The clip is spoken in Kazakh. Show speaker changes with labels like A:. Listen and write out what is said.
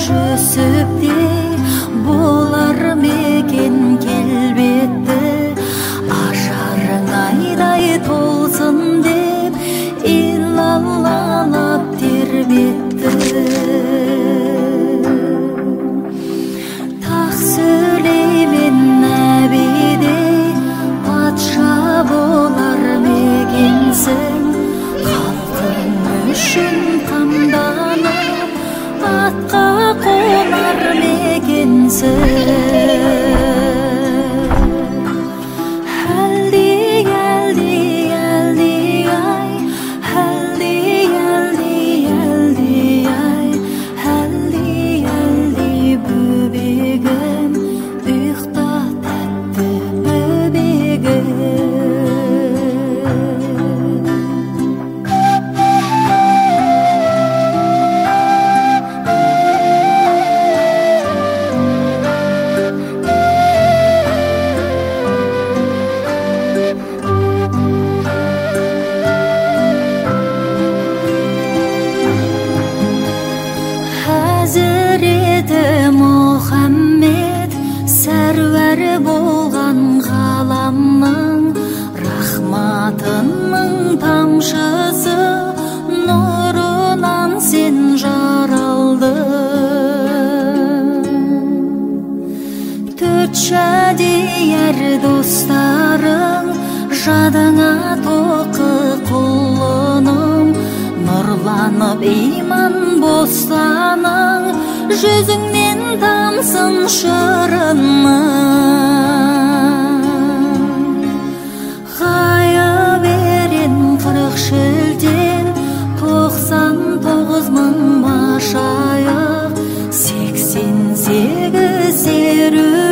A: жүсіптей болар мекен келбетті, ажарың айдай толсын деп илалалап тербетті. Тақ сөйлеймен нәбидей патша болар мекенсің, халқың үшін қамданып атқа қонар мекенсің. Hazreti Muhammed sәрвәр болған ғаламның, рахматының тамшысы нұрынан сен жаралдың. Төрт шәдияр достарың жадыңа тоқы құлыным, нұрланып иман бостаның, жүзіңнен тамсын шырының. Ғайып ерен 40 шілден 99 мың машайық, 88 серу